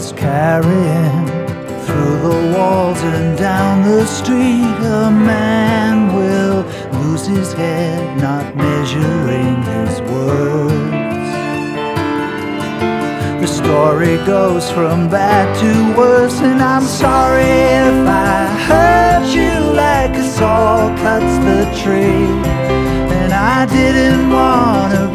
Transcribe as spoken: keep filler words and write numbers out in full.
is carrying through the walls and down the street. A man will lose his head, not measuring his words. The story goes from bad to worse, and I'm sorry if I hurt you like a saw cuts the tree. And I didn't wanna